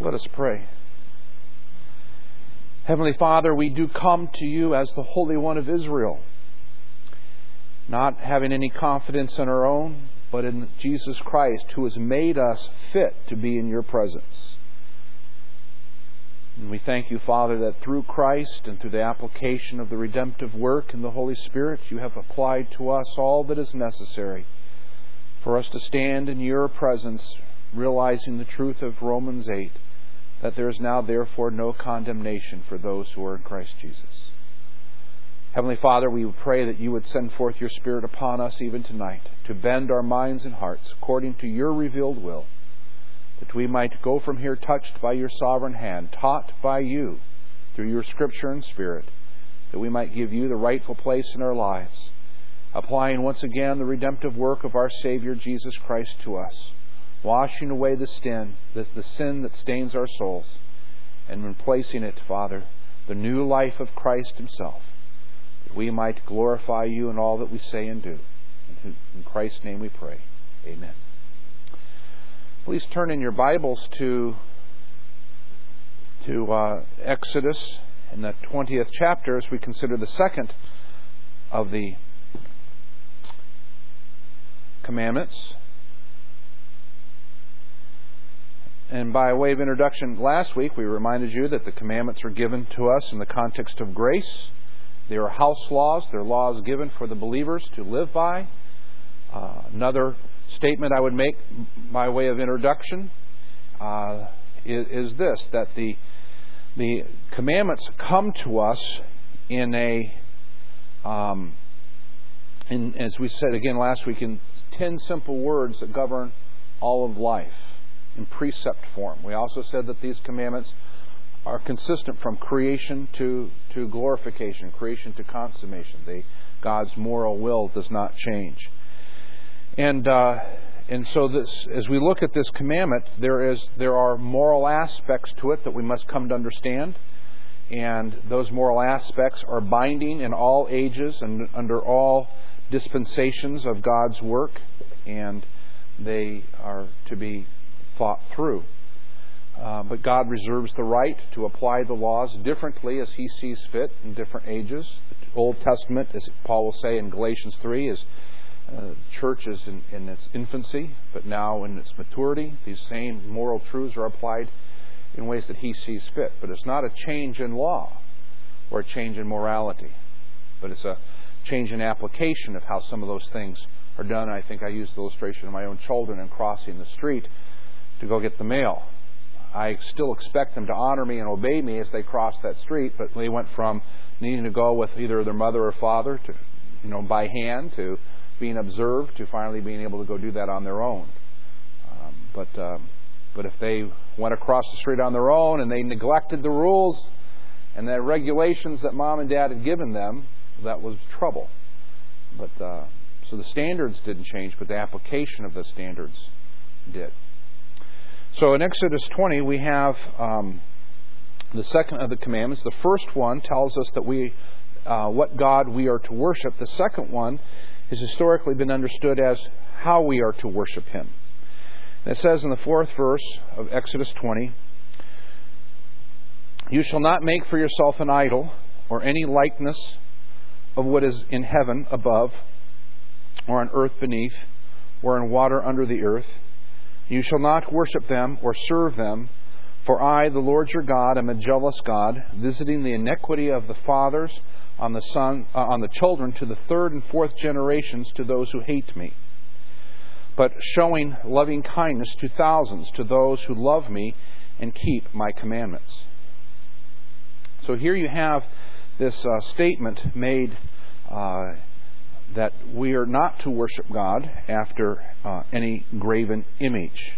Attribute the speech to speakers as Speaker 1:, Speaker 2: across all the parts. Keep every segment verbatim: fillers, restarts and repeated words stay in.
Speaker 1: Let us pray. Heavenly Father, we do come to you as the Holy One of Israel, not having any confidence in our own, but in Jesus Christ, who has made us fit to be in your presence. And we thank you, Father, that through Christ and through the application of the redemptive work in the Holy Spirit, you have applied to us all that is necessary for us to stand in your presence, realizing the truth of Romans eight, that there is now therefore no condemnation for those who are in Christ Jesus. Heavenly Father, we pray that you would send forth your Spirit upon us even tonight to bend our minds and hearts according to your revealed will, that we might go from here touched by your sovereign hand, taught by you through your Scripture and Spirit, that we might give you the rightful place in our lives, applying once again the redemptive work of our Savior Jesus Christ to us, washing away the sin, the, the sin that stains our souls, and replacing it, Father, the new life of Christ himself, that we might glorify you in all that we say and do. In, in Christ's name we pray. Amen. Please turn in your Bibles to, to uh, Exodus in the twentieth chapter as we consider the second of the commandments. And by way of introduction, last week we reminded you that the commandments are given to us in the context of grace. They are house laws. They're laws given for the believers to live by. Uh, another statement I would make by way of introduction uh, is, is this, that the the commandments come to us in a, um, in, as we said again last week, in ten simple words that govern all of life, in precept form. We also said that these commandments are consistent from creation to, to glorification, creation to consummation. They, God's moral will does not change. And uh, and so this, as we look at this commandment, there is there are moral aspects to it that we must come to understand. And those moral aspects are binding in all ages and under all dispensations of God's work. And they are to be thought through. Uh, but God reserves the right to apply the laws differently as He sees fit in different ages. The Old Testament, as Paul will say in Galatians three, is uh, the church is in, in its infancy, but now in its maturity. These same moral truths are applied in ways that He sees fit. But it's not a change in law or a change in morality, but it's a change in application of how some of those things are done. I think I used the illustration of my own children in crossing the street to go get the mail. I still expect them to honor me and obey me as they cross that street, but they went from needing to go with either their mother or father to, you know, by hand, to being observed, to finally being able to go do that on their own. Um, but um, but if they went across the street on their own and they neglected the rules and the regulations that mom and dad had given them, that was trouble. But uh, so the standards didn't change, but the application of the standards did. So in Exodus twenty, we have um, the second of the commandments. The first one tells us that we, uh, what God we are to worship. The second one has historically been understood as how we are to worship Him. And it says in the fourth verse of Exodus twenty, "You shall not make for yourself an idol or any likeness of what is in heaven above, or on earth beneath, or in water under the earth. You shall not worship them or serve them, for I, the Lord your God, am a jealous God, visiting the iniquity of the fathers on the son, uh, on the children to the third and fourth generations to those who hate me, but showing loving kindness to thousands, to those who love me and keep my commandments." So here you have this uh, statement made uh, that we are not to worship God after uh, any graven image.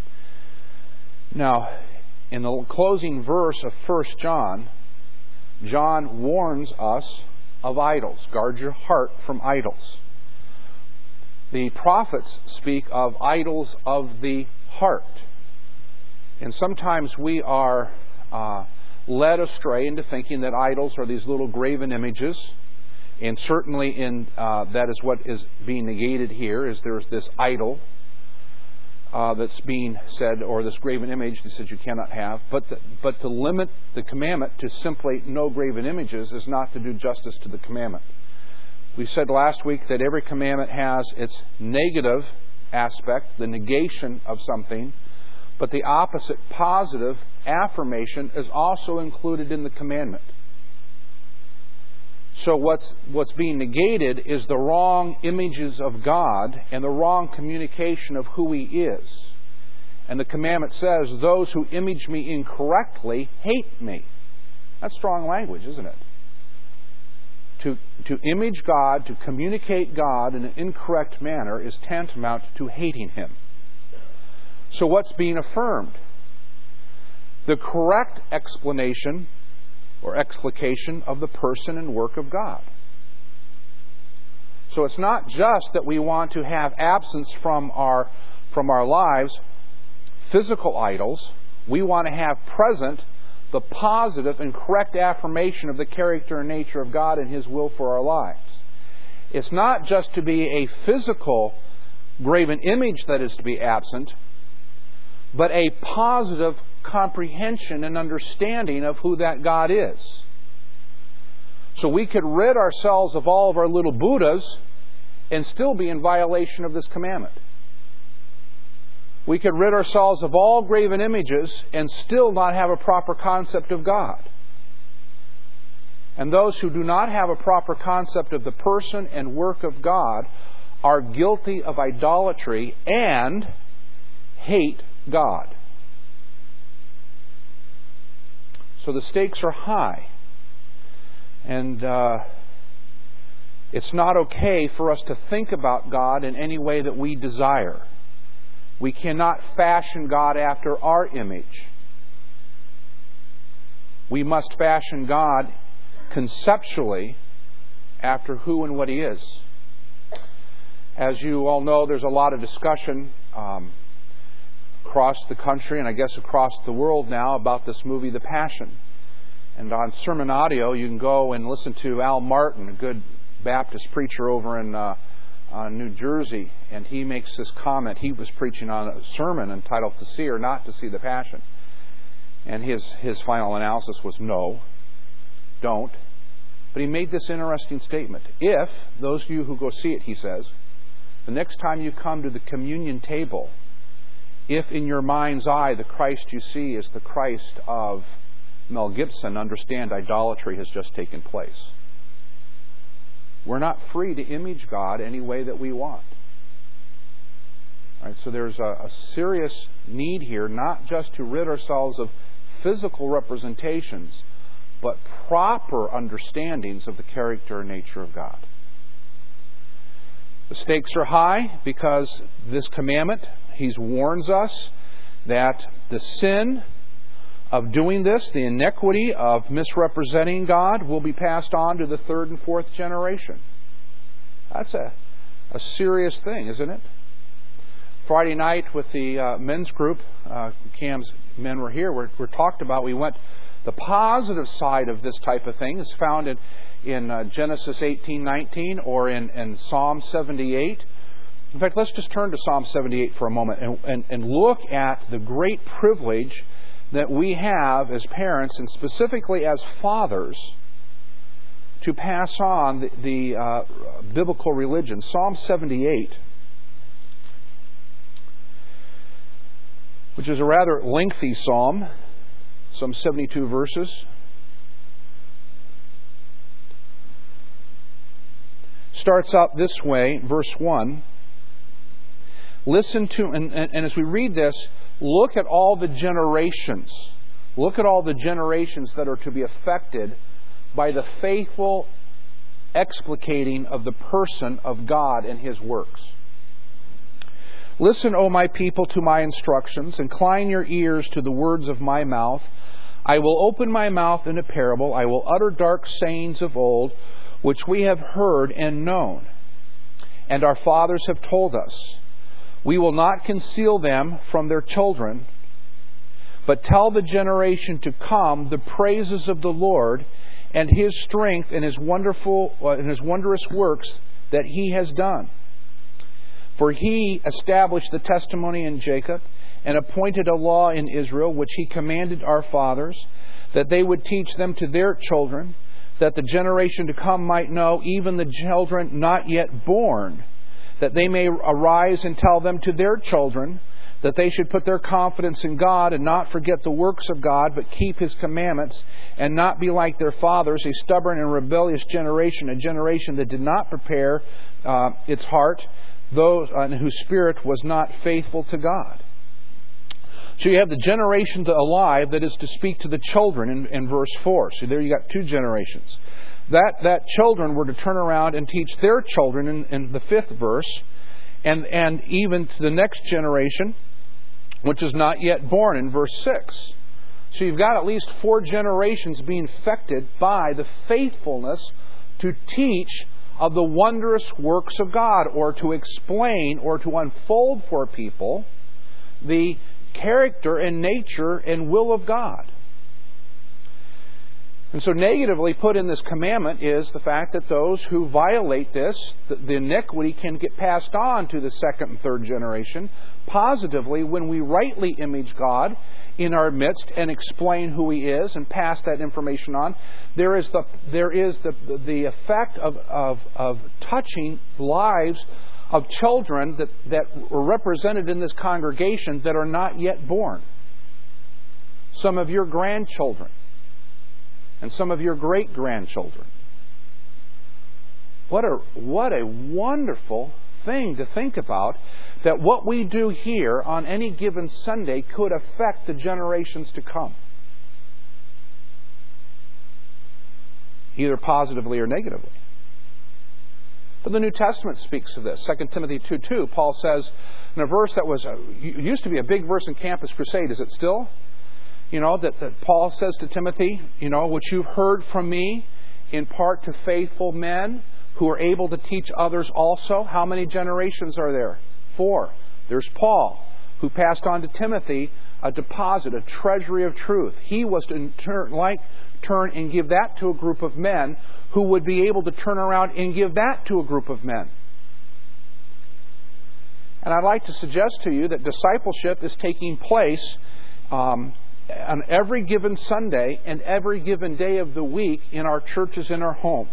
Speaker 1: Now, in the closing verse of First John, John warns us of idols. Guard your heart from idols. The prophets speak of idols of the heart. And sometimes we are uh, led astray into thinking that idols are these little graven images. And certainly in uh, that is what is being negated here, is there's this idol. uh, that's being said, or this graven image that says you cannot have. But the, but to limit the commandment to simply no graven images is not to do justice to the commandment. We said last week that every commandment has its negative aspect, the negation of something, but the opposite, positive affirmation, is also included in the commandment. So what's what's being negated is the wrong images of God and the wrong communication of who He is. And the commandment says, those who image me incorrectly hate me. That's strong language, isn't it? To, to image God, to communicate God in an incorrect manner is tantamount to hating Him. So what's being affirmed? The correct explanation or explication of the person and work of God. So it's not just that we want to have absence from our, from our lives, physical idols. We want to have present the positive and correct affirmation of the character and nature of God and His will for our lives. It's not just to be a physical graven image that is to be absent, but a positive comprehension and understanding of who that God is. So we could rid ourselves of all of our little Buddhas and still be in violation of this commandment. We could rid ourselves of all graven images and still not have a proper concept of God. And those who do not have a proper concept of the person and work of God are guilty of idolatry and hate God. So the stakes are high. And uh, it's not okay for us to think about God in any way that we desire. We cannot fashion God after our image. We must fashion God conceptually after who and what He is. As you all know, there's a lot of discussion um, across the country and I guess across the world now about this movie, The Passion. And on Sermon Audio, you can go and listen to Al Martin, a good Baptist preacher over in uh, uh, New Jersey, and he makes this comment. He was preaching on a sermon entitled "To See or Not to See the Passion," and his his final analysis was no, don't. But he made this interesting statement: if those of you who go see it, he says, the next time you come to the communion table, if in your mind's eye the Christ you see is the Christ of Mel Gibson, understand idolatry has just taken place. We're not free to image God any way that we want. All right, so there's a, a serious need here, not just to rid ourselves of physical representations, but proper understandings of the character and nature of God. The stakes are high because this commandment, He warns us that the sin of doing this, the iniquity of misrepresenting God, will be passed on to the third and fourth generation. That's a, a serious thing, isn't it? Friday night with the uh, men's group, uh, Cam's men were here, we're, we're talked about, we went, the positive side of this type of thing is found in, in uh, Genesis eighteen nineteen or in, in Psalm seventy-eight. In fact, let's just turn to Psalm seventy-eight for a moment and, and, and look at the great privilege that we have as parents, and specifically as fathers, to pass on the, the uh, biblical religion. Psalm seventy-eight, which is a rather lengthy psalm, some seventy-two verses. Starts out this way, verse one. Listen to, and, and, and as we read this, look at all the generations. Look at all the generations that are to be affected by the faithful explicating of the person of God and His works. Listen, O my people, to my instructions. Incline your ears to the words of my mouth. I will open my mouth in a parable. I will utter dark sayings of old, which we have heard and known, and our fathers have told us. We will not conceal them from their children, but tell the generation to come the praises of the Lord and His strength and His wonderful uh, and His wondrous works that He has done. For He established the testimony in Jacob, and appointed a law in Israel, which He commanded our fathers, that they would teach them to their children, that the generation to come might know, even the children not yet born, that they may arise and tell them to their children, that they should put their confidence in God and not forget the works of God, but keep His commandments, and not be like their fathers, a stubborn and rebellious generation, a generation that did not prepare uh, its heart, those uh, whose spirit was not faithful to God. So you have the generation alive that is to speak to the children in, in verse four. So there you got two generations. That that children were to turn around and teach their children in, in the fifth verse, and, and even to the next generation, which is not yet born, in verse six. So you've got at least four generations being affected by the faithfulness to teach of the wondrous works of God, or to explain or to unfold for people the character and nature and will of God. And so negatively put in this commandment is the fact that those who violate this, the iniquity can get passed on to the second and third generation. Positively, when we rightly image God in our midst and explain who He is and pass that information on, there is the there is the the effect of of, of touching lives of children that, that were represented in this congregation that are not yet born. Some of your grandchildren and some of your great-grandchildren. What a what a wonderful thing to think about, that what we do here on any given Sunday could affect the generations to come, either positively or negatively. But the New Testament speaks of this. Second Timothy two two, Paul says, in a verse that was a, used to be a big verse in Campus Crusade, is it still? You know, that, that Paul says to Timothy, you know, what you've heard from me, in part to faithful men who are able to teach others also. How many generations are there? Four. There's Paul, who passed on to Timothy a deposit, a treasury of truth. He was to in turn, like, turn and give that to a group of men who would be able to turn around and give that to a group of men. And I'd like to suggest to you that discipleship is taking place um, on every given Sunday and every given day of the week in our churches, in our homes.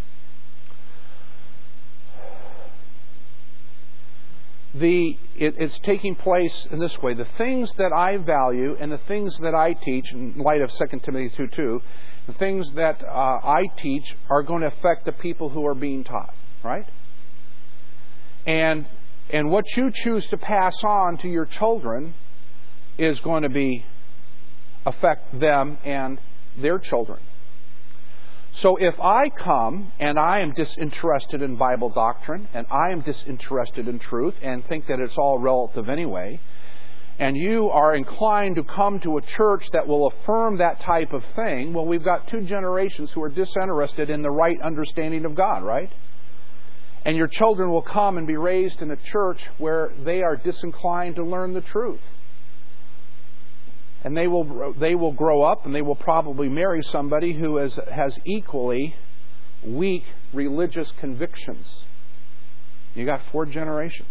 Speaker 1: The, it, it's taking place in this way. The things that I value and the things that I teach, in light of Second Timothy two two, the things that uh, I teach are going to affect the people who are being taught, right? And and what you choose to pass on to your children is going to be affect them and their children. So if I come and I am disinterested in Bible doctrine and I am disinterested in truth and think that it's all relative anyway, and you are inclined to come to a church that will affirm that type of thing, well, we've got two generations who are disinterested in the right understanding of God, right? And your children will come and be raised in a church where they are disinclined to learn the truth. And they will they will grow up and they will probably marry somebody who is, has equally weak religious convictions. You got four generations.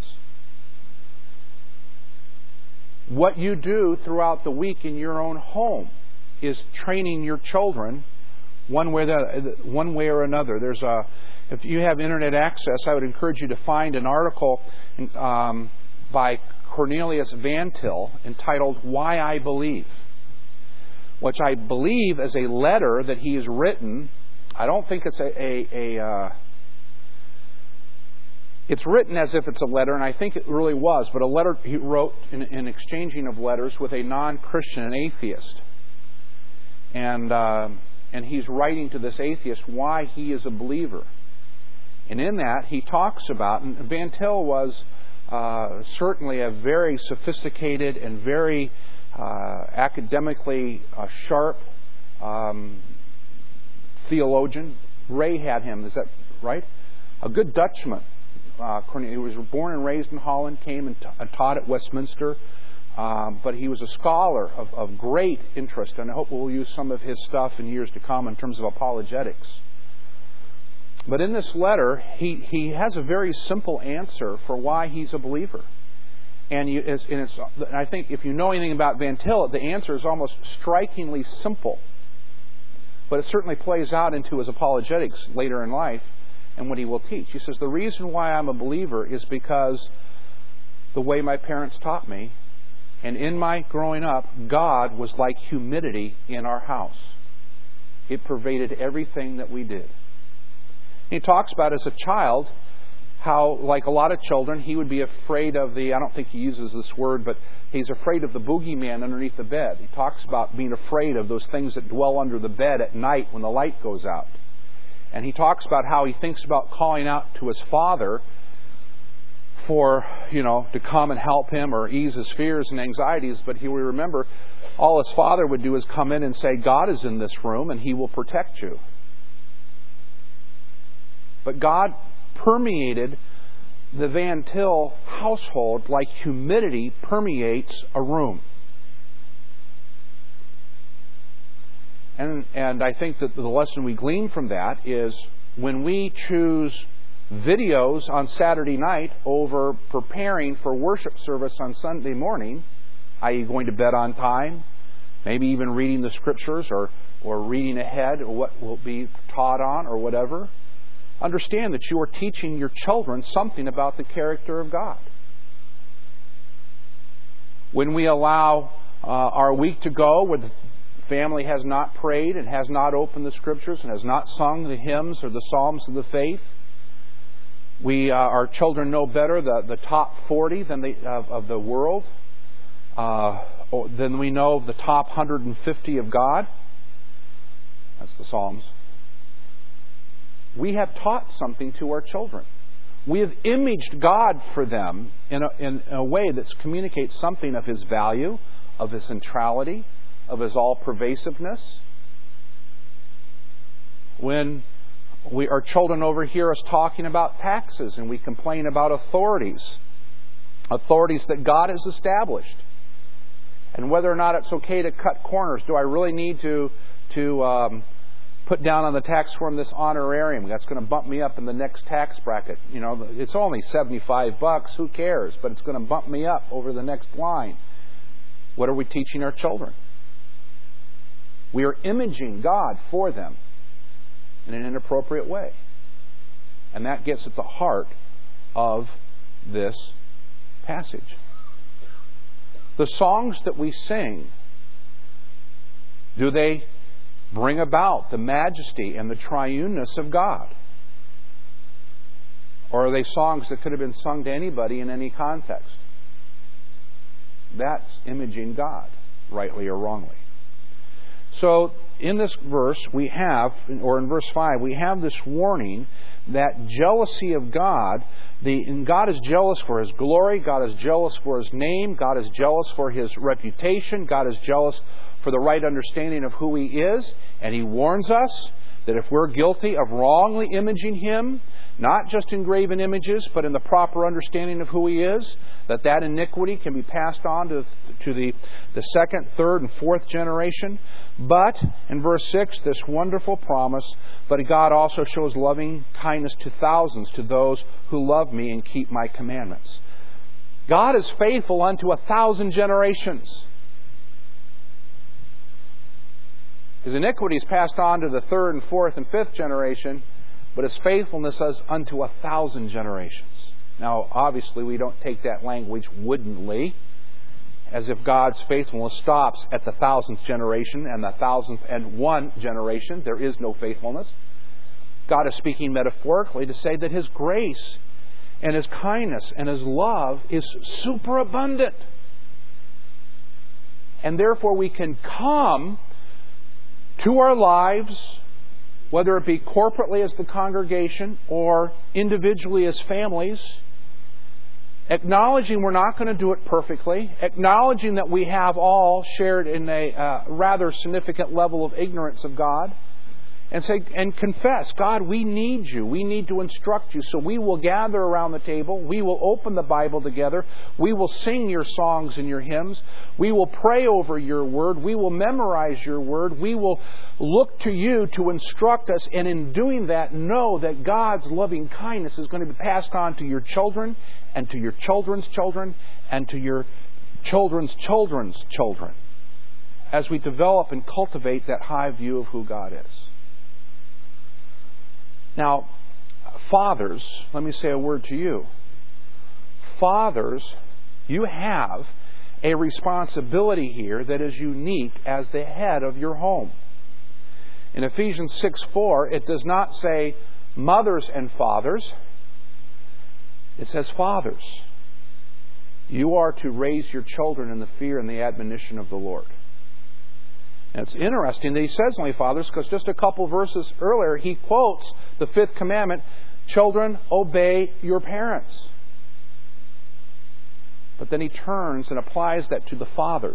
Speaker 1: What you do throughout the week in your own home is training your children one way, the, one way or another. There's a if you have internet access, I would encourage you to find an article um, by Cornelius Van Til entitled "Why I Believe," which I believe is a letter that he has written. I don't think it's a, a, a uh, it's written as if it's a letter, and I think it really was, but a letter he wrote in, in exchanging of letters with a non-Christian, an atheist. And, uh, and he's writing to this atheist why he is a believer. And in that, he talks about, and Van Til was uh, certainly a very sophisticated and very uh, academically uh, sharp um, theologian. Ray had him, is that right? A good Dutchman. Uh, he was born and raised in Holland, came and, t- and taught at Westminster, um, but he was a scholar of, of great interest, and I hope we'll use some of his stuff in years to come in terms of apologetics. But in this letter, he, he has a very simple answer for why he's a believer. And, you, it's, and it's, I think if you know anything about Van Til, the answer is almost strikingly simple. But it certainly plays out into his apologetics later in life and what he will teach. He says, the reason why I'm a believer is because the way my parents taught me, and in my growing up, God was like humidity in our house. It pervaded everything that we did. He talks about as a child how, like a lot of children, he would be afraid of the, I don't think he uses this word, but he's afraid of the boogeyman underneath the bed. He talks about being afraid of those things that dwell under the bed at night when the light goes out. And he talks about how he thinks about calling out to his father for, you know, to come and help him or ease his fears and anxieties. But he will remember all his father would do is come in and say, God is in this room and He will protect you. But God permeated the Van Til household like humidity permeates a room. And, and I think that the lesson we glean from that is when we choose videos on Saturday night over preparing for worship service on Sunday morning, that is going to bed on time, maybe even reading the Scriptures or, or reading ahead or what will be taught on or whatever, understand that you are teaching your children something about the character of God. When we allow uh, our week to go where the family has not prayed and has not opened the Scriptures and has not sung the hymns or the psalms of the faith, we uh, our children know better the, the top forty than the, of, of the world uh, than we know the top one hundred fifty of God. That's the Psalms. We have taught something to our children. We have imaged God for them in a, in a way that communicates something of His value, of His centrality, of His all-pervasiveness. When we, our children overhear us talking about taxes and we complain about authorities, authorities that God has established, and whether or not it's okay to cut corners, do I really need to to um, put down on the tax form this honorarium that's going to bump me up in the next tax bracket? You know, it's only seventy-five bucks. Who cares? But it's going to bump me up over the next line. What are we teaching our children? We are imaging God for them in an inappropriate way. And that gets at the heart of this passage. The songs that we sing, do they bring about the majesty and the triuneness of God? Or are they songs that could have been sung to anybody in any context? That's imaging God, rightly or wrongly. So, in this verse, we have, or in verse five, we have this warning that jealousy of God, the, and God is jealous for His glory, God is jealous for His name, God is jealous for His reputation, God is jealous for the right understanding of who He is, and He warns us that if we're guilty of wrongly imaging Him, not just in graven images, but in the proper understanding of who He is, that that iniquity can be passed on to, to the, the second, third, and fourth generation. But, in verse six, this wonderful promise, but God also shows loving kindness to thousands, to those who love Me and keep My commandments. God is faithful unto a thousand generations. His iniquity is passed on to the third and fourth and fifth generation, but His faithfulness is unto a thousand generations. Now, obviously, we don't take that language woodenly, as if God's faithfulness stops at the thousandth generation and the thousandth and one generation. There is no faithfulness. God is speaking metaphorically to say that His grace and His kindness and His love is superabundant. And therefore we can come to our lives, whether it be corporately as the congregation or individually as families, acknowledging we're not going to do it perfectly, acknowledging that we have all shared in a uh, rather significant level of ignorance of God, and say and confess, God, we need you. We need to instruct you. So we will gather around the table. We will open the Bible together. We will sing your songs and your hymns. We will pray over your word. We will memorize your word. We will look to you to instruct us. And in doing that, know that God's loving kindness is going to be passed on to your children and to your children's children and to your children's children's children as we develop and cultivate that high view of who God is. Now, fathers, let me say a word to you. Fathers, you have a responsibility here that is unique as the head of your home. In Ephesians six four, it does not say mothers and fathers. It says fathers. You are to raise your children in the fear and the admonition of the Lord. And it's interesting that he says only fathers, because just a couple verses earlier he quotes the fifth commandment, children, obey your parents. But then he turns and applies that to the fathers.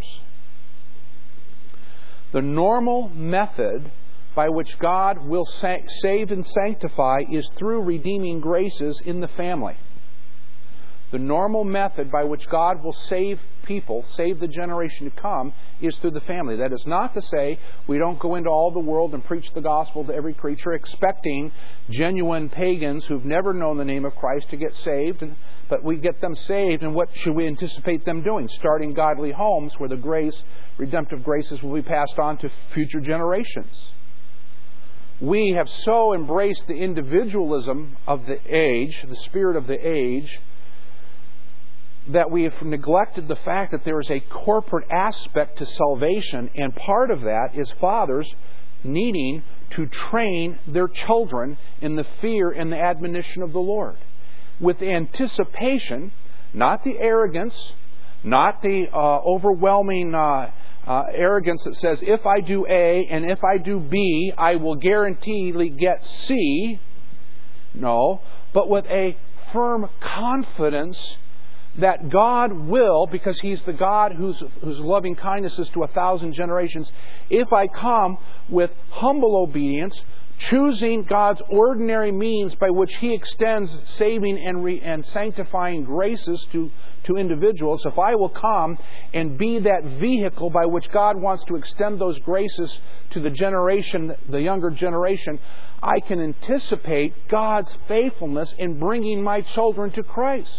Speaker 1: The normal method by which God will sa- save and sanctify is through redeeming graces in the family. The normal method by which God will save people, save the generation to come, is through the family. That is not to say we don't go into all the world and preach the gospel to every creature, expecting genuine pagans who've never known the name of Christ to get saved. But we get them saved, and what should we anticipate them doing? Starting godly homes where the grace, redemptive graces will be passed on to future generations. We have so embraced the individualism of the age, the spirit of the age, that we have neglected the fact that there is a corporate aspect to salvation, and part of that is fathers needing to train their children in the fear and the admonition of the Lord. With anticipation, not the arrogance, not the uh, overwhelming uh, uh, arrogance that says, if I do A and if I do B, I will guaranteedly get C. No, but with a firm confidence that God will, because He's the God whose, whose loving kindness is to a thousand generations, if I come with humble obedience, choosing God's ordinary means by which He extends saving and, re, and sanctifying graces to, to individuals, if I will come and be that vehicle by which God wants to extend those graces to the generation, the younger generation, I can anticipate God's faithfulness in bringing my children to Christ.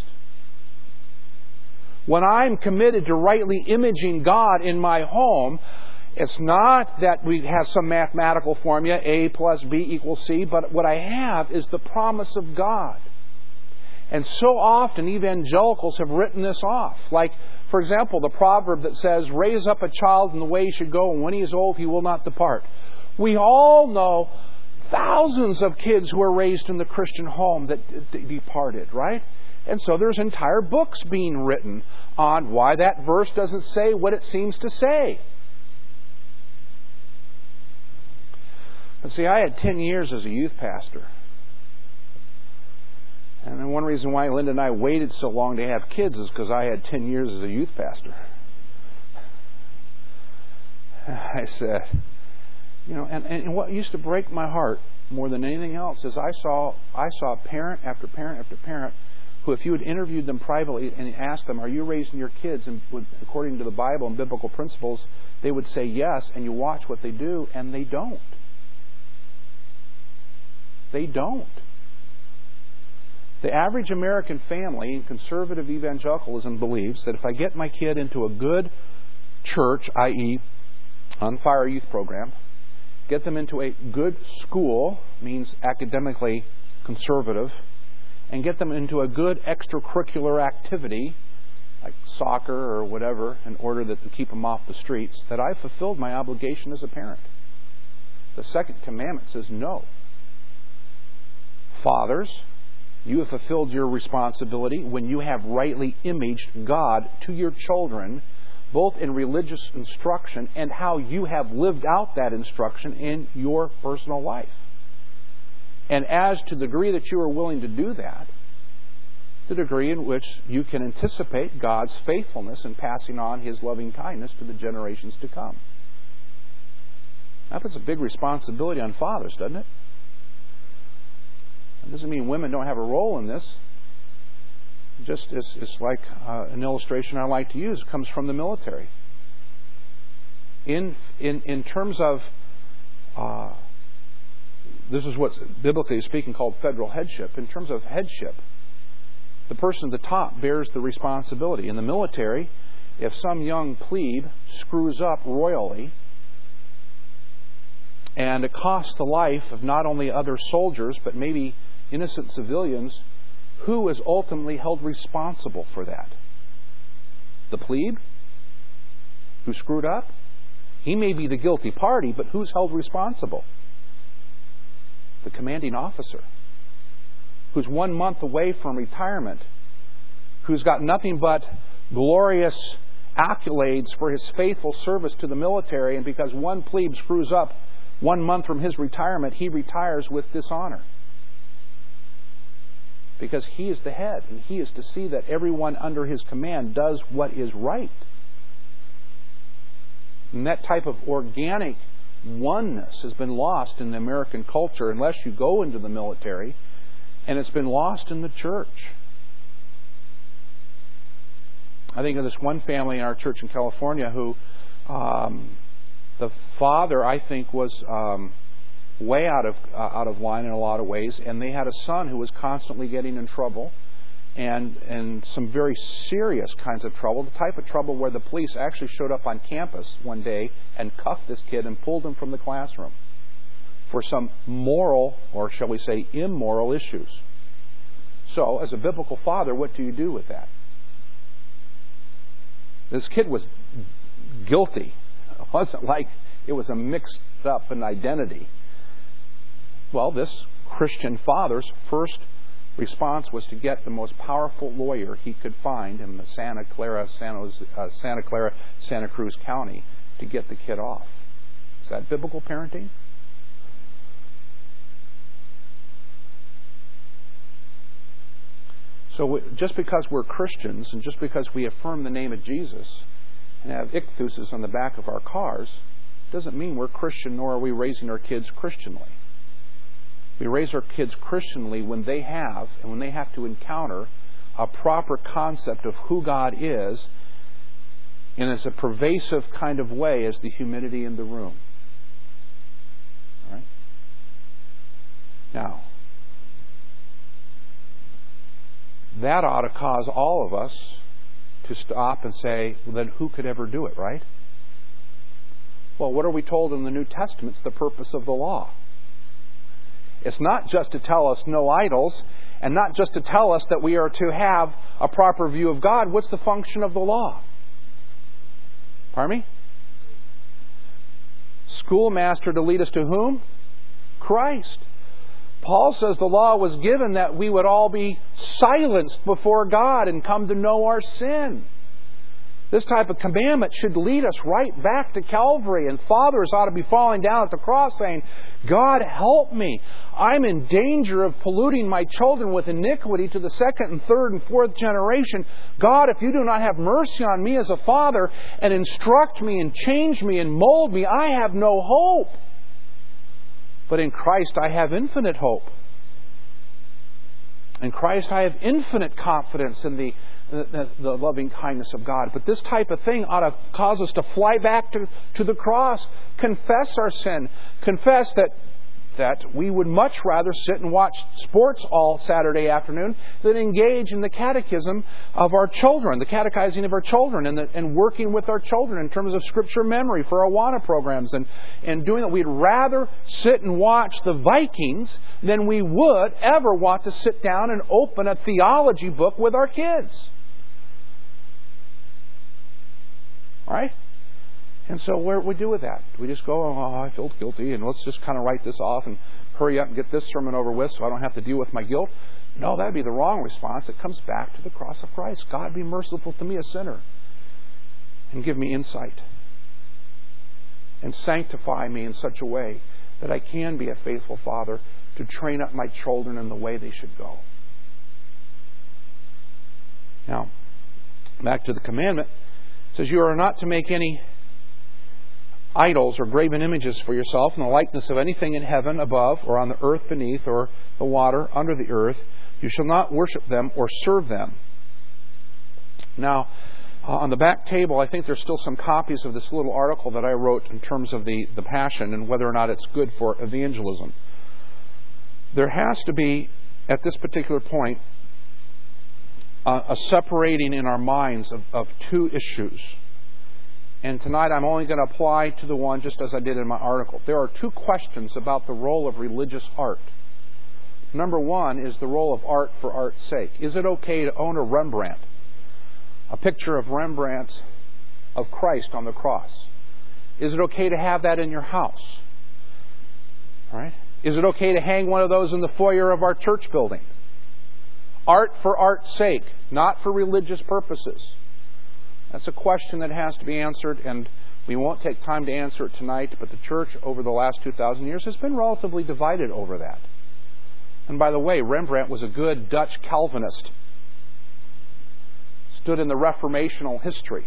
Speaker 1: When I'm committed to rightly imaging God in my home, it's not that we have some mathematical formula, A plus B equals C, but what I have is the promise of God. And so often evangelicals have written this off. Like, for example, the proverb that says, raise up a child in the way he should go, and when he is old he will not depart. We all know thousands of kids who are raised in the Christian home that d- d- departed, right? And so there's entire books being written on why that verse doesn't say what it seems to say. But see, I had ten years as a youth pastor. And one reason why Linda and I waited so long to have kids is because I had ten years as a youth pastor. I said, you know, and, and what used to break my heart more than anything else is I saw I saw parent after parent after parent who, if you had interviewed them privately and asked them, are you raising your kids in, according to the Bible and biblical principles, they would say yes, and you watch what they do, and they don't. They don't. The average American family in conservative evangelicalism believes that if I get my kid into a good church, that is on fire youth program, get them into a good school, means academically conservative, and get them into a good extracurricular activity, like soccer or whatever, in order that to keep them off the streets, that I've fulfilled my obligation as a parent. The second commandment says no. Fathers, you have fulfilled your responsibility when you have rightly imaged God to your children, both in religious instruction and how you have lived out that instruction in your personal life. And as to the degree that you are willing to do that, the degree in which you can anticipate God's faithfulness in passing on His loving kindness to the generations to come. Now, puts a big responsibility on fathers, doesn't it? It doesn't mean women don't have a role in this. Just it's, it's like uh, an illustration I like to use. It comes from the military. In in in terms of uh, this is what's biblically speaking called federal headship. In terms of headship, the person at the top bears the responsibility. In the military, if some young plebe screws up royally, and it costs the life of not only other soldiers but maybe innocent civilians, who is ultimately held responsible for that? The plebe who screwed up? He may be the guilty party, but who's held responsible? The commanding officer, who's one month away from retirement, who's got nothing but glorious accolades for his faithful service to the military, and because one plebe screws up one month from his retirement, he retires with dishonor. Because he is the head, and he is to see that everyone under his command does what is right. And that type of organic oneness has been lost in the American culture unless you go into the military, and it's been lost in the church. I think of this one family in our church in California who um, the father, I think, was um, way out of uh, out of line in a lot of ways, and they had a son who was constantly getting in trouble, and and some very serious kinds of trouble, the type of trouble where the police actually showed up on campus one day and cuffed this kid and pulled him from the classroom for some moral, or shall we say immoral, issues. So, as a biblical father, what do you do with that? This kid was guilty. It wasn't like it was a mixed up an identity. Well, this Christian father's first response was to get the most powerful lawyer he could find in the Santa Clara, Santa, uh, Santa Clara, Santa Cruz County to get the kid off. Is that biblical parenting? So just because we're Christians and just because we affirm the name of Jesus and have ichthus on the back of our cars doesn't mean we're Christian, nor are we raising our kids Christianly. We raise our kids Christianly when they have and when they have to encounter a proper concept of who God is in as a pervasive kind of way as the humidity in the room. All right? Now, that ought to cause all of us to stop and say, well, then who could ever do it, right? Well, what are we told in the New Testament is the purpose of the law? It's not just to tell us no idols, and not just to tell us that we are to have a proper view of God. What's the function of the law? Pardon me? Schoolmaster to lead us to whom? Christ. Paul says the law was given that we would all be silenced before God and come to know our sin. This type of commandment should lead us right back to Calvary. And fathers ought to be falling down at the cross saying, God, help me. I'm in danger of polluting my children with iniquity to the second and third and fourth generation. God, if you do not have mercy on me as a father and instruct me and change me and mold me, I have no hope. But in Christ I have infinite hope. In Christ I have infinite confidence in the The, the loving kindness of God. But this type of thing ought to cause us to fly back to, to the cross, confess our sin, confess that that we would much rather sit and watch sports all Saturday afternoon than engage in the catechism of our children, the catechizing of our children, and, the, and working with our children in terms of Scripture memory for our Awana programs, and, and doing that. We'd rather sit and watch the Vikings than we would ever want to sit down and open a theology book with our kids. All right? And so what do we do with that? Do we just go, oh, I feel guilty, and let's just kind of write this off and hurry up and get this sermon over with so I don't have to deal with my guilt? No, that would be the wrong response. It comes back to the cross of Christ. God, be merciful to me, a sinner, and give me insight. And sanctify me in such a way that I can be a faithful father to train up my children in the way they should go. Now, back to the commandment. It says, you are not to make any idols or graven images for yourself in the likeness of anything in heaven above or on the earth beneath or the water under the earth. You shall not worship them or serve them. Now, uh, on the back table, I think there's still some copies of this little article that I wrote in terms of the, the Passion and whether or not it's good for evangelism. There has to be, at this particular point, uh, a separating in our minds of, of two issues. And tonight I'm only going to apply to the one just as I did in my article. There are two questions about the role of religious art. Number one is the role of art for art's sake. Is it okay to own a Rembrandt? A picture of Rembrandt of Christ on the cross. Is it okay to have that in your house? All right? Is it okay to hang one of those in the foyer of our church building? Art for art's sake, not for religious purposes. That's a question that has to be answered, and we won't take time to answer it tonight, but the church over the last two thousand years has been relatively divided over that. And by the way, Rembrandt was a good Dutch Calvinist. Stood in the Reformational history.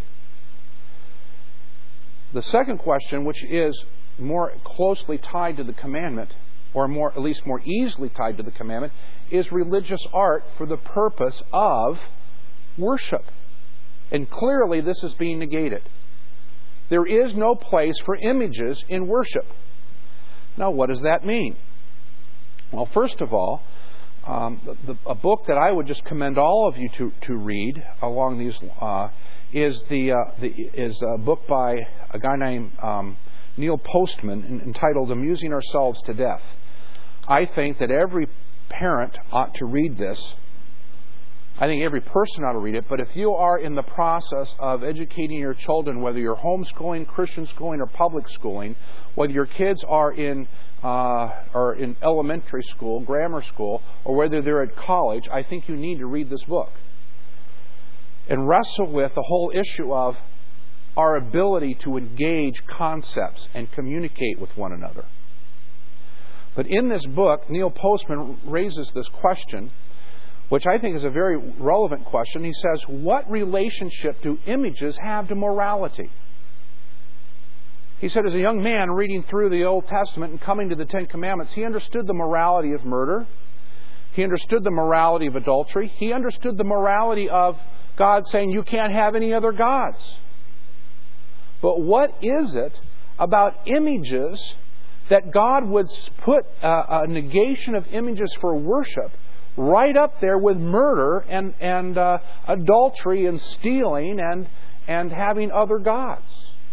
Speaker 1: The second question, which is more closely tied to the commandment, or more at least more easily tied to the commandment, is religious art for the purpose of worship. And clearly this is being negated. There is no place for images in worship. Now, what does that mean? Well, first of all, um, the, the, a book that I would just commend all of you to, to read along these uh, is the, uh, the is a book by a guy named um, Neil Postman entitled "Amusing Ourselves to Death." I think that every parent ought to read this. I think every person ought to read it, but if you are in the process of educating your children, whether you're homeschooling, Christian schooling, or public schooling, whether your kids are in uh, are in elementary school, grammar school, or whether they're at college, I think you need to read this book and wrestle with the whole issue of our ability to engage concepts and communicate with one another. But in this book, Neil Postman raises this question, which I think is a very relevant question. He says, what relationship do images have to morality? He said, as a young man reading through the Old Testament and coming to the Ten Commandments, he understood the morality of murder. He understood the morality of adultery. He understood the morality of God saying, you can't have any other gods. But what is it about images that God would put a, a negation of images for worship right up there with murder and, and uh, adultery and stealing and, and having other gods?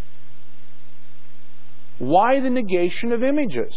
Speaker 1: Why the negation of images?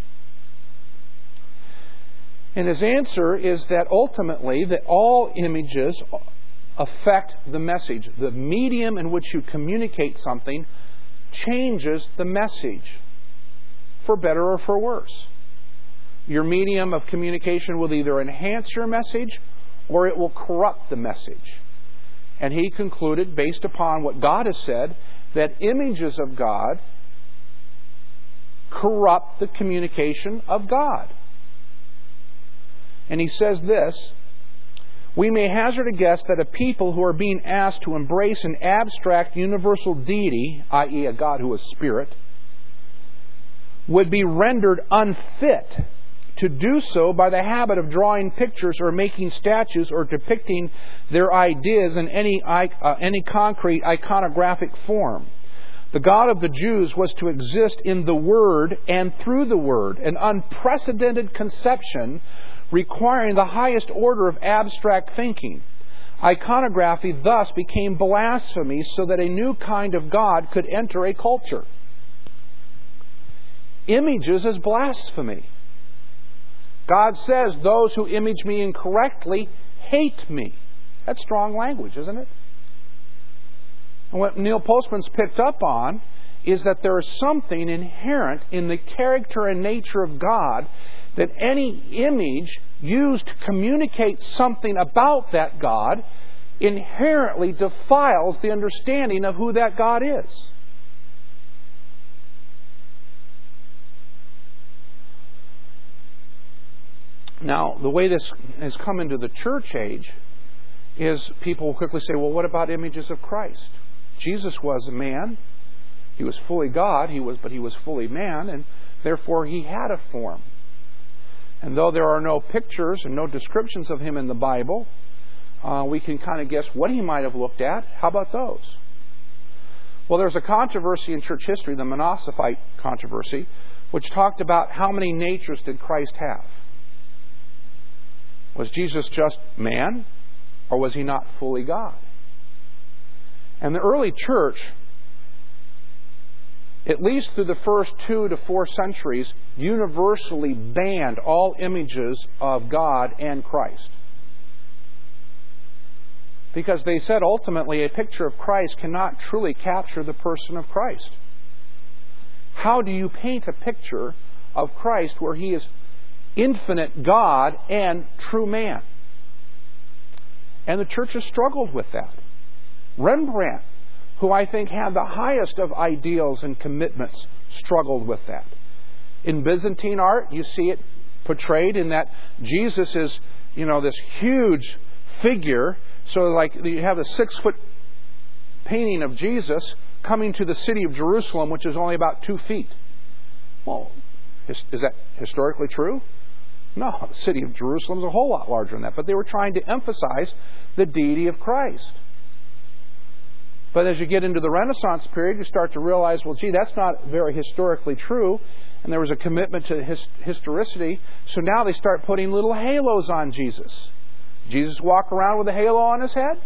Speaker 1: And his answer is that ultimately that all images affect the message. The medium in which you communicate something changes the message, for better or for worse. Your medium of communication will either enhance your message or it will corrupt the message. And he concluded, based upon what God has said, that images of God corrupt the communication of God. And he says this, we may hazard a guess that a people who are being asked to embrace an abstract universal deity, that is a God who is spirit, would be rendered unfit to do so by the habit of drawing pictures or making statues or depicting their ideas in any, uh, any concrete iconographic form. The God of the Jews was to exist in the Word and through the Word, an unprecedented conception requiring the highest order of abstract thinking. Iconography thus became blasphemy so that a new kind of God could enter a culture. Images as blasphemy. God says, those who image me incorrectly hate me. That's strong language, isn't it? And what Neil Postman's picked up on is that there is something inherent in the character and nature of God, that any image used to communicate something about that God inherently defiles the understanding of who that God is. Now, the way this has come into the church age is people will quickly say, well, what about images of Christ? Jesus was a man. He was fully God, he was, but he was fully man, and therefore he had a form. And though there are no pictures and no descriptions of him in the Bible, uh, we can kind of guess what he might have looked at. How about those? Well, there's a controversy in church history, the Monosophite controversy, which talked about how many natures did Christ have. Was Jesus just man, or was he not fully God? And the early church, at least through the first two to four centuries, universally banned all images of God and Christ. Because they said ultimately a picture of Christ cannot truly capture the person of Christ. How do you paint a picture of Christ where he is infinite God and true man? And the church has struggled with that. Rembrandt, who I think had the highest of ideals and commitments, struggled with that. In Byzantine art, you see it portrayed in that Jesus is, you know, this huge figure. So like you have a six-foot painting of Jesus coming to the city of Jerusalem, which is only about two feet. Well, is, is that historically true? No, the city of Jerusalem is a whole lot larger than that. But they were trying to emphasize the deity of Christ. But as you get into the Renaissance period, you start to realize, well, gee, that's not very historically true. And there was a commitment to his, historicity. So now they start putting little halos on Jesus. Jesus walk around with a halo on his head?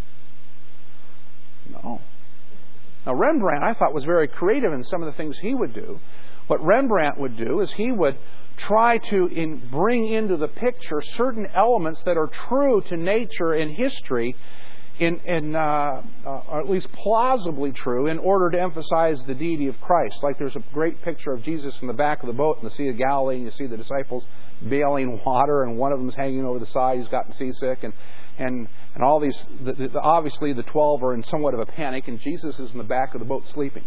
Speaker 1: No. Now Rembrandt, I thought, was very creative in some of the things he would do. What Rembrandt would do is he would try to in, bring into the picture certain elements that are true to nature and history, in, in uh, uh, or at least plausibly true, in order to emphasize the deity of Christ. Like there's a great picture of Jesus in the back of the boat in the Sea of Galilee, and you see the disciples bailing water, and one of them's hanging over the side. He's gotten seasick, and and and all these. The, the, obviously, the twelve are in somewhat of a panic, and Jesus is in the back of the boat sleeping.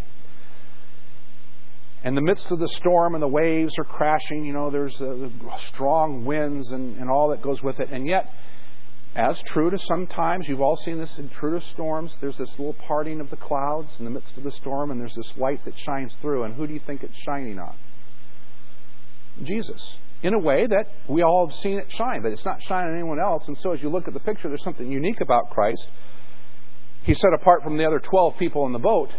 Speaker 1: In the midst of the storm and the waves are crashing, you know, there's uh, strong winds and, and all that goes with it. And yet, as true to sometimes, you've all seen this in true to storms, there's this little parting of the clouds in the midst of the storm, and there's this light that shines through. And who do you think it's shining on? Jesus. In a way that we all have seen it shine, but it's not shining on anyone else. And so as you look at the picture, there's something unique about Christ. He's set apart from the other twelve people in the boat.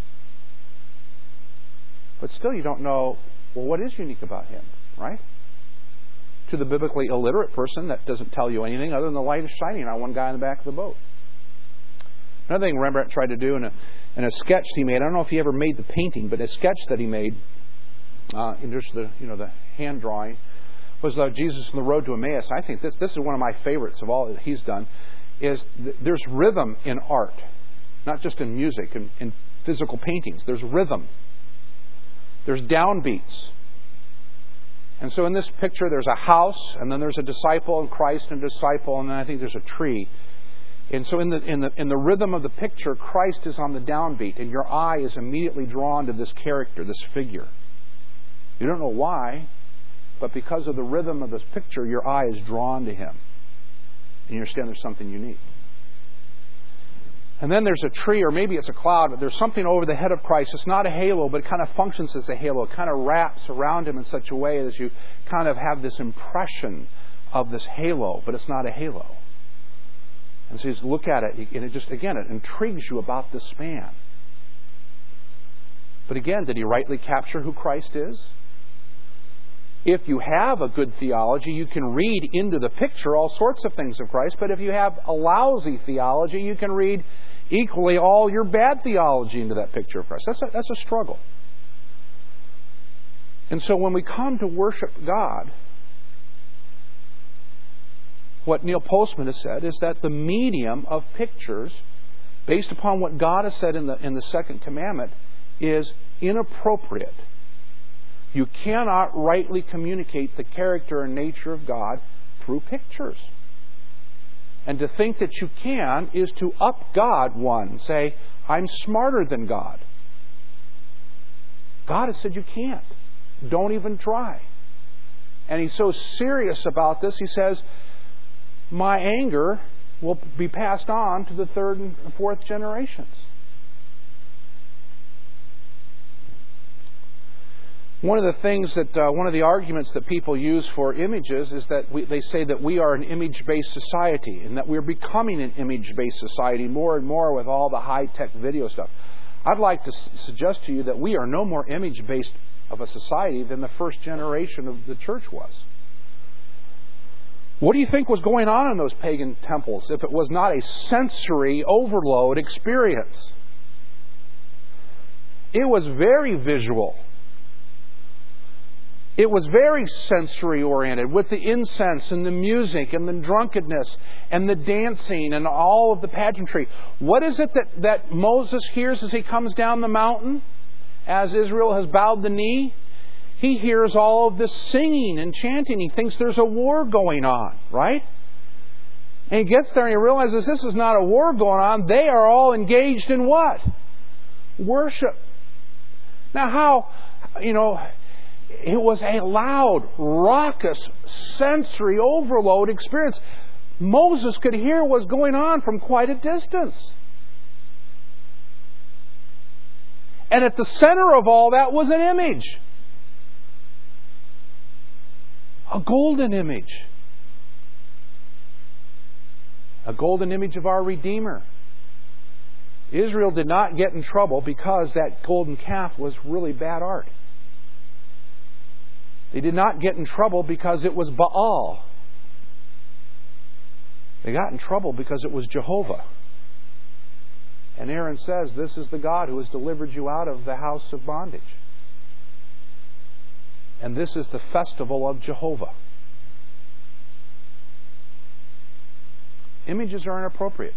Speaker 1: But still you don't know, well, what is unique about him, right? To the biblically illiterate person, that doesn't tell you anything other than the light is shining on one guy in the back of the boat. Another thing Rembrandt tried to do in a, in a sketch he made, I don't know if he ever made the painting, but a sketch that he made, uh, in just the, you know, the hand drawing, was uh, Jesus on the road to Emmaus. I think this this is one of my favorites of all that he's done. Is th- there's rhythm in art, not just in music and in physical paintings. There's rhythm. There's downbeats. And so in this picture, there's a house, and then there's a disciple, and Christ and a disciple, and then I think there's a tree. And so in the in the in the rhythm of the picture, Christ is on the downbeat, and your eye is immediately drawn to this character, this figure. You don't know why, but because of the rhythm of this picture, your eye is drawn to him. And you understand there's something unique. And then there's a tree, or maybe it's a cloud, but there's something over the head of Christ. It's not a halo, but it kind of functions as a halo. It kind of wraps around him in such a way as you kind of have this impression of this halo, but it's not a halo. And so you just look at it, and it just, again, it intrigues you about this man. But again, did he rightly capture who Christ is? If you have a good theology, you can read into the picture all sorts of things of Christ. But if you have a lousy theology, you can read equally all your bad theology into that picture of Christ. That's a, that's a struggle. And so when we come to worship God, what Neil Postman has said is that the medium of pictures, based upon what God has said in the in the second commandment, is inappropriate. You cannot rightly communicate the character and nature of God through pictures. And to think that you can is to up God one. Say, I'm smarter than God. God has said you can't. Don't even try. And he's so serious about this, he says, my anger will be passed on to the third and fourth generations. One of the things that, uh, one of the arguments that people use for images is that we, they say that we are an image-based society and that we're becoming an image-based society more and more with all the high-tech video stuff. I'd like to s- suggest to you that we are no more image-based of a society than the first generation of the church was. What do you think was going on in those pagan temples if it was not a sensory overload experience? It was very visual. It was very sensory oriented with the incense and the music and the drunkenness and the dancing and all of the pageantry. What is it that, that Moses hears as he comes down the mountain? As Israel has bowed the knee? He hears all of this singing and chanting. He thinks there's a war going on, right? And he gets there and he realizes this is not a war going on. They are all engaged in what? Worship. Now how, you know... It was a loud, raucous, sensory overload experience. Moses could hear what was going on from quite a distance. And at the center of all that was an image. A golden image. A golden image of our Redeemer. Israel did not get in trouble because that golden calf was really bad art. They did not get in trouble because it was Baal. They got in trouble because it was Jehovah. And Aaron says, this is the God who has delivered you out of the house of bondage. And this is the festival of Jehovah. Images are inappropriate.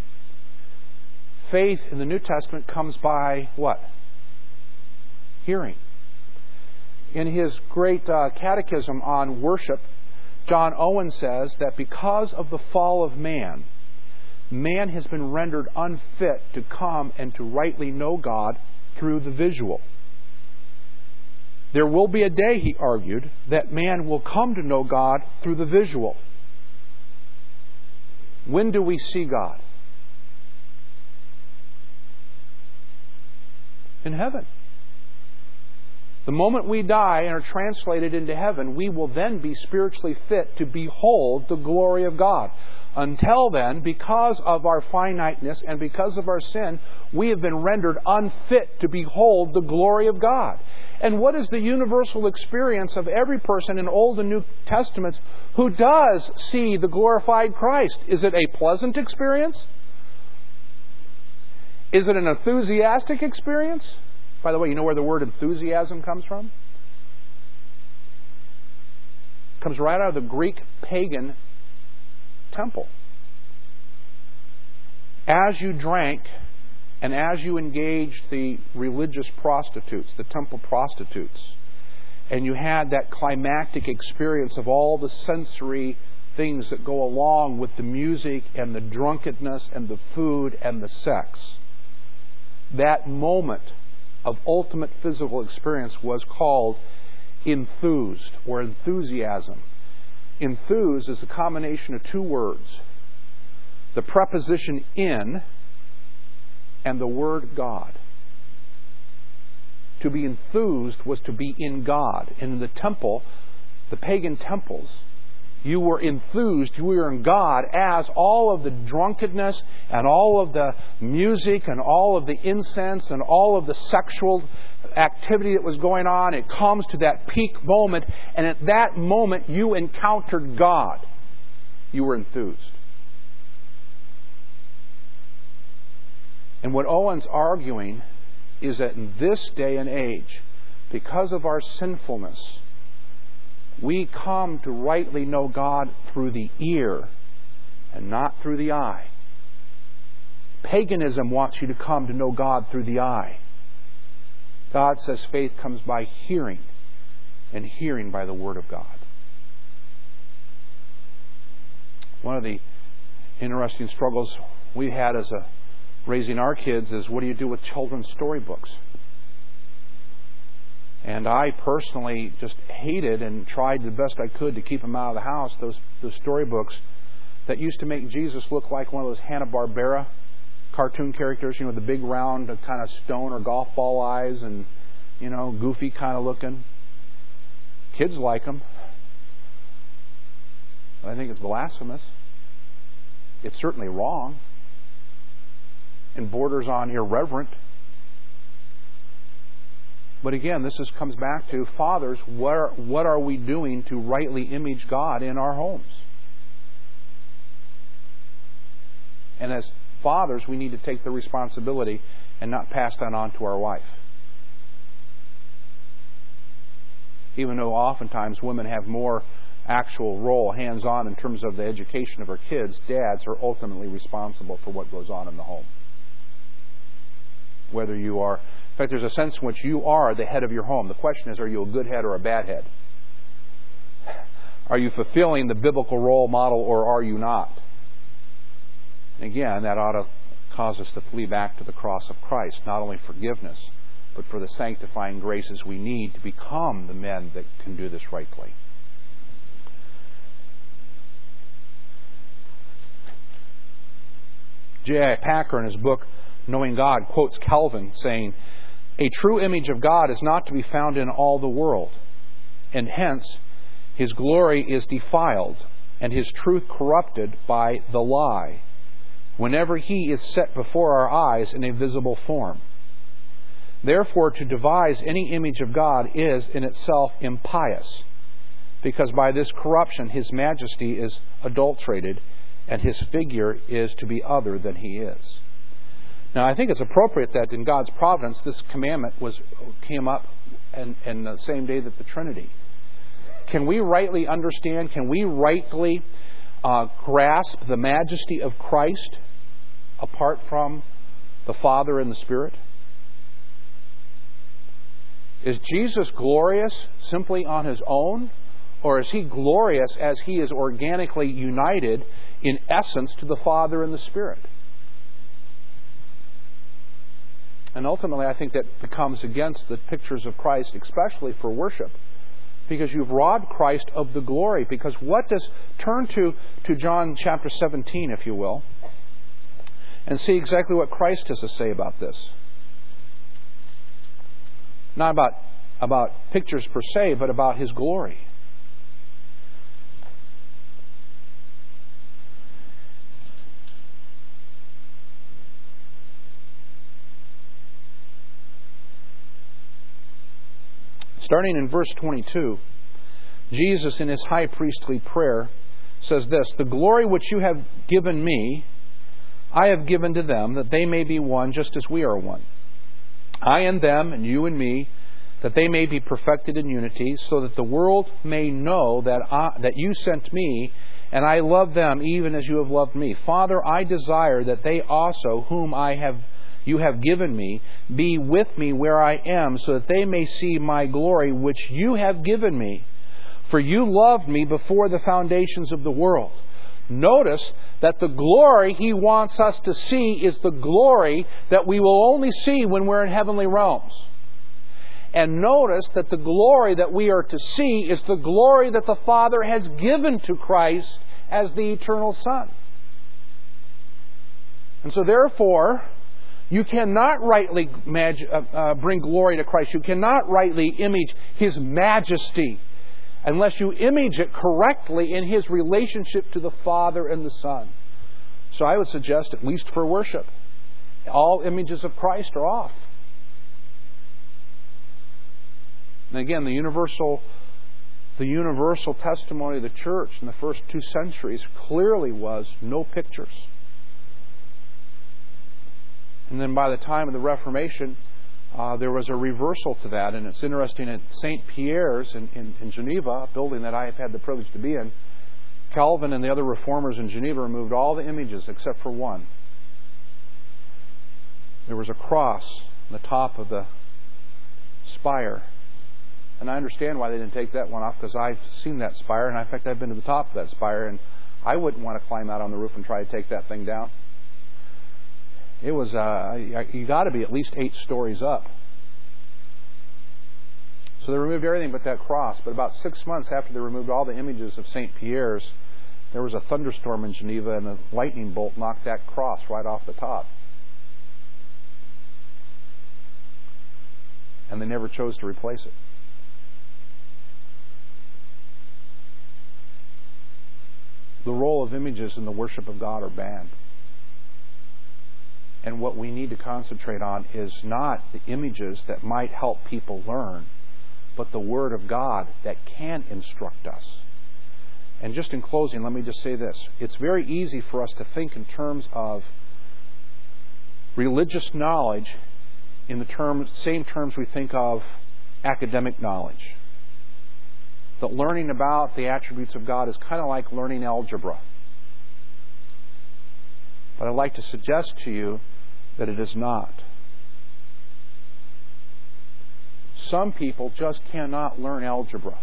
Speaker 1: Faith in the New Testament comes by what? Hearing. In his great uh, catechism on worship, John Owen says that because of the fall of man, man has been rendered unfit to come and to rightly know God through the visual. There will be a day, he argued, that man will come to know God through the visual. When do we see God? In heaven. The moment we die and are translated into heaven, we will then be spiritually fit to behold the glory of God. Until then, because of our finiteness and because of our sin, we have been rendered unfit to behold the glory of God. And what is the universal experience of every person in Old and New Testaments who does see the glorified Christ? Is it a pleasant experience? Is it an enthusiastic experience? By the way, you know where the word enthusiasm comes from? It comes right out of the Greek pagan temple. As you drank and as you engaged the religious prostitutes, the temple prostitutes, and you had that climactic experience of all the sensory things that go along with the music and the drunkenness and the food and the sex, that moment of ultimate physical experience was called enthused or enthusiasm. Enthused is a combination of two words. The preposition in and the word God. To be enthused was to be in God. And in the temple, the pagan temples, you were enthused, you were in God as all of the drunkenness and all of the music and all of the incense and all of the sexual activity that was going on, it comes to that peak moment, and at that moment you encountered God. You were enthused. And what Owen's arguing is that in this day and age, because of our sinfulness, we come to rightly know God through the ear and not through the eye. Paganism wants you to come to know God through the eye. God says faith comes by hearing, and hearing by the Word of God. One of the interesting struggles we had as a raising our kids is, what do you do with children's storybooks? And I personally just hated and tried the best I could to keep them out of the house, those, those storybooks that used to make Jesus look like one of those Hanna-Barbera cartoon characters, you know, the big round kind of stone or golf ball eyes and, you know, goofy kind of looking. Kids like them. But I think it's blasphemous. It's certainly wrong. And borders on irreverent. But again, this is, comes back to fathers, what are, what are we doing to rightly image God in our homes? And as fathers, we need to take the responsibility and not pass that on to our wife. Even though oftentimes women have more actual role, hands-on, in terms of the education of our kids, dads are ultimately responsible for what goes on in the home. Whether you are, in fact, there's a sense in which you are the head of your home. The question is, are you a good head or a bad head? Are you fulfilling the biblical role model or are you not? Again, that ought to cause us to flee back to the cross of Christ, not only forgiveness, but for the sanctifying graces we need to become the men that can do this rightly. J I Packer, in his book, Knowing God, quotes Calvin saying, "A true image of God is not to be found in all the world, and hence His glory is defiled, and His truth corrupted by the lie, whenever He is set before our eyes in a visible form. Therefore, to devise any image of God is in itself impious, because by this corruption His majesty is adulterated, and His figure is to be other than He is." Now, I think it's appropriate that in God's providence, this commandment was came up in, in the same day that the Trinity. Can we rightly understand, can we rightly uh, grasp the majesty of Christ apart from the Father and the Spirit? Is Jesus glorious simply on His own? Or is He glorious as He is organically united in essence to the Father and the Spirit? And ultimately, I think that becomes against the pictures of Christ, especially for worship, because you've robbed Christ of the glory. Because what does... Turn to, to John chapter seventeen, if you will, and see exactly what Christ has to say about this. Not about, about pictures per se, but about His glory. Starting in verse twenty-two, Jesus in His high priestly prayer says this, "The glory which you have given me, I have given to them, that they may be one just as we are one. I and them, and you and me, that they may be perfected in unity, so that the world may know that I, that you sent me, and I love them even as you have loved me. Father, I desire that they also, whom I have you have given me, be with me where I am, so that they may see my glory which you have given me. For you loved me before the foundations of the world." Notice that the glory He wants us to see is the glory that we will only see when we're in heavenly realms. And notice that the glory that we are to see is the glory that the Father has given to Christ as the eternal Son. And so therefore, you cannot rightly mag- uh, uh, bring glory to Christ. You cannot rightly image His majesty unless you image it correctly in His relationship to the Father and the Son. So I would suggest, at least for worship, all images of Christ are off. And again, the universal, the universal testimony of the church in the first two centuries clearly was no pictures. And then by the time of the Reformation, uh, there was a reversal to that. And it's interesting, at Saint Pierre's in, in, in Geneva, a building that I have had the privilege to be in, Calvin and the other reformers in Geneva removed all the images except for one. There was a cross on the top of the spire. And I understand why they didn't take that one off, because I've seen that spire, and in fact I've been to the top of that spire, and I wouldn't want to climb out on the roof and try to take that thing down. It was, uh, you got to be at least eight stories up. So they removed everything but that cross. But about six months after they removed all the images of Saint Pierre's, there was a thunderstorm in Geneva, and a lightning bolt knocked that cross right off the top. And they never chose to replace it. the role of images in the worship of God are banned. And what we need to concentrate on is not the images that might help people learn, but the Word of God that can instruct us. And just in closing, let me just say this. It's very easy for us to think in terms of religious knowledge in the term, same terms we think of academic knowledge. That learning about the attributes of God is kind of like learning algebra. But I'd like to suggest to you that it is not. Some people just cannot learn algebra.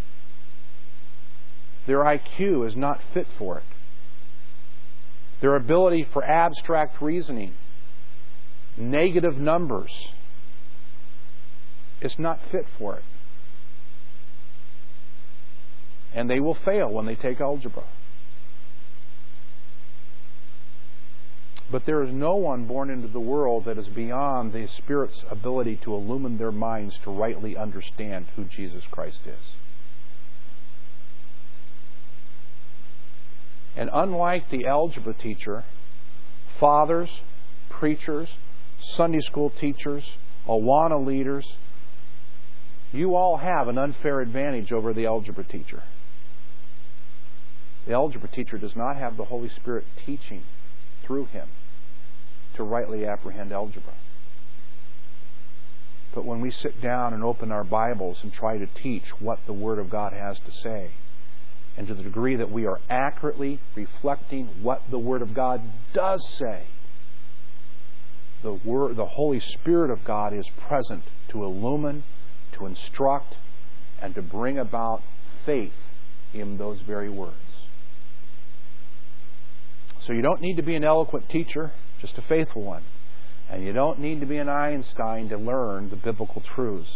Speaker 1: Their I Q is not fit for it. Their ability for abstract reasoning, negative numbers, is not fit for it. And they will fail when they take algebra. But there is no one born into the world that is beyond the Spirit's ability to illumine their minds to rightly understand who Jesus Christ is. And unlike the algebra teacher, fathers, preachers, Sunday school teachers, Awana leaders, you all have an unfair advantage over the algebra teacher. The algebra teacher does not have the Holy Spirit teaching through him to rightly apprehend algebra. But when we sit down and open our Bibles and try to teach what the Word of God has to say, and to the degree that we are accurately reflecting what the Word of God does say, the Word, the Holy Spirit of God is present to illumine, to instruct, and to bring about faith in those very words. So you don't need to be an eloquent teacher, just a faithful one. And you don't need to be an Einstein to learn the biblical truths.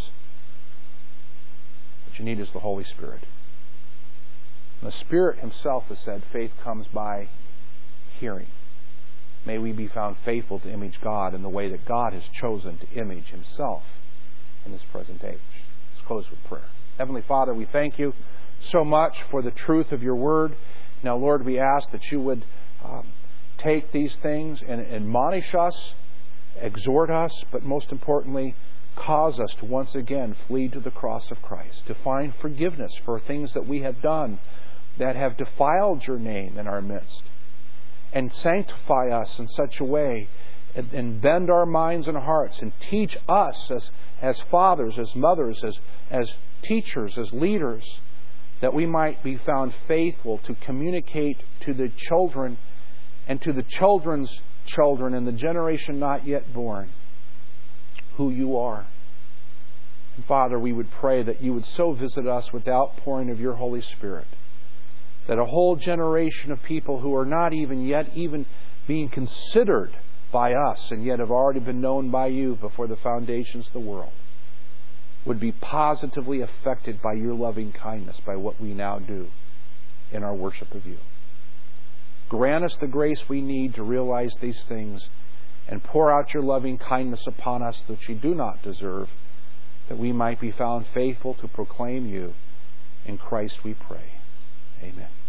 Speaker 1: What you need is the Holy Spirit. And the Spirit Himself has said faith comes by hearing. May we be found faithful to image God in the way that God has chosen to image Himself in this present age. Let's close with prayer. Heavenly Father, we thank You so much for the truth of Your Word. Now, Lord, we ask that You would um, take these things and admonish us, exhort us, but most importantly, cause us to once again flee to the cross of Christ, to find forgiveness for things that we have done that have defiled Your name in our midst, and sanctify us in such a way, and, and bend our minds and hearts, and teach us as, as fathers, as mothers, as, as teachers, as leaders, that we might be found faithful to communicate to the children and to the children's children and the generation not yet born who You are. And Father, we would pray that You would so visit us with the outpouring of Your Holy Spirit, that a whole generation of people who are not even yet even being considered by us and yet have already been known by You before the foundations of the world would be positively affected by Your loving kindness by what we now do in our worship of You. Grant us the grace we need to realize these things and pour out Your loving kindness upon us that we do not deserve, that we might be found faithful to proclaim You. In Christ we pray. Amen.